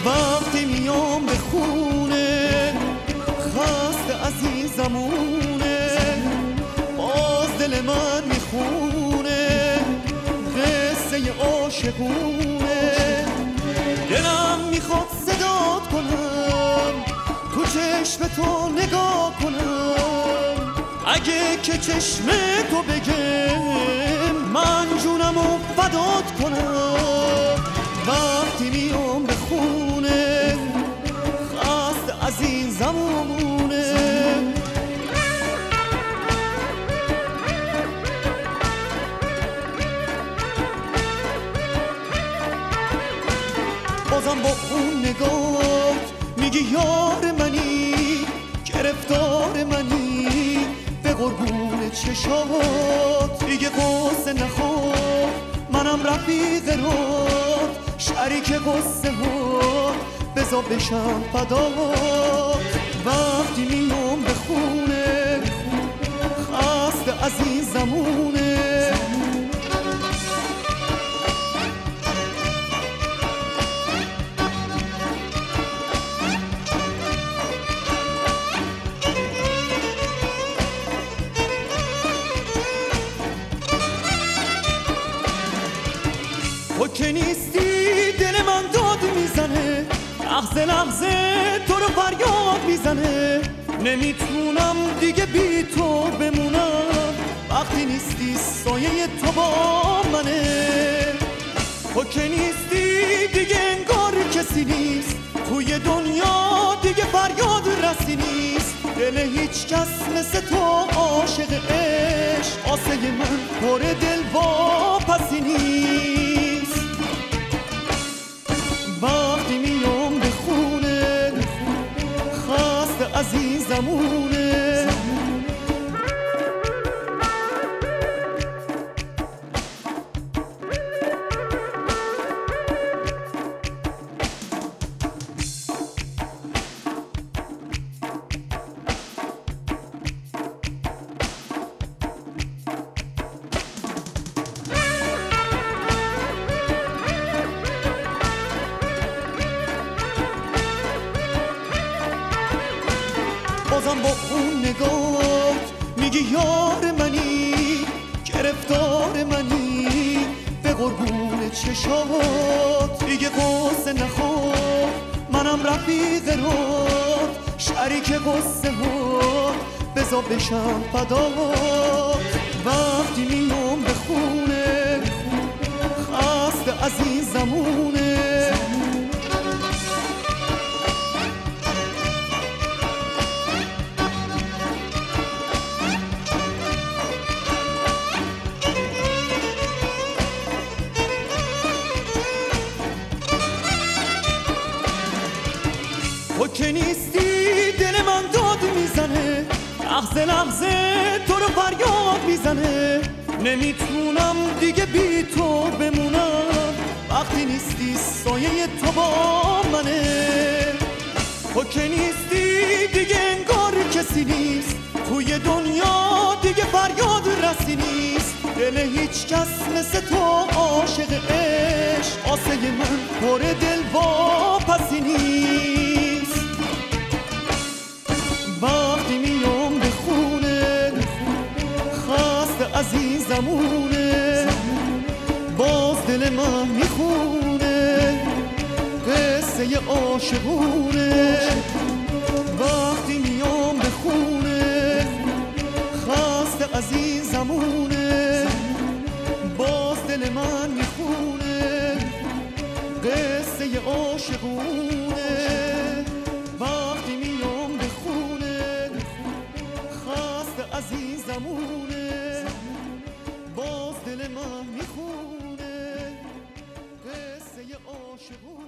وقتی میام به خونه خسته از این زمونه، باز دل من میخونه قصه عاشقونه. دلم میخواد صدات کنم، تو چشم تو نگاه کنم، اگه که چشم تو بگه من جونمو فدات کنم. وقتی میام به خونه خسته از این زمونه، بازم با اون نگاه میگی یار منی، گرفتار منی، به قربون چشات دیگه قصه نخور، منم رفیق رات، شریک قصه ها، بذار بشم فدات. وقتی میام به خونه خسته از این زمونه، تو که نیستی دل من داد میزنه، لحظه لحظه تو رو فریاد میزنه، نمیتونم دیگه بی تو بمونم، وقتی نیستی سایه تو با منه. تو که نیستی دیگه انگار کسی نیست، توی دنیا دیگه فریاد رسی نیست، دل هیچ کس مثل تو عاشق عشق، آسه من پر دل واپسی نیست. وقتی میام به خونه خسته از این زمونه، بازم با اون نگاه میگی یار منی، گرفتار منی، به قربون چشات دیگه قصه نخور، منم رفیق رات، شریک قصه ها، بذار بشم فدات. وقتی میام به خونه خسته از این زمونه، تو که نیستی دل من داد میزنه، لحظه لحظه تو رو فریاد میزنه، نمیتونم دیگه بی تو بمونم، وقتی نیستی سایه تو با منه. تو که نیستی دیگه انگار کسی نیست، توی دنیا دیگه فریاد رسی نیست، دل هیچ کس مثل تو عاشق عشق، آسه من پر دل واپسی نیست. وقتی میام به خونه خسته از این زمونه، باز دل من میخونه قصه عاشقونه. وقتی میام به خونه خسته از این زمونه، باز دل من میخونه قصه عاشقونه. وقتی میام به خونه خسته از این زمونه، باز دل من میخونه قصه عاشقونه.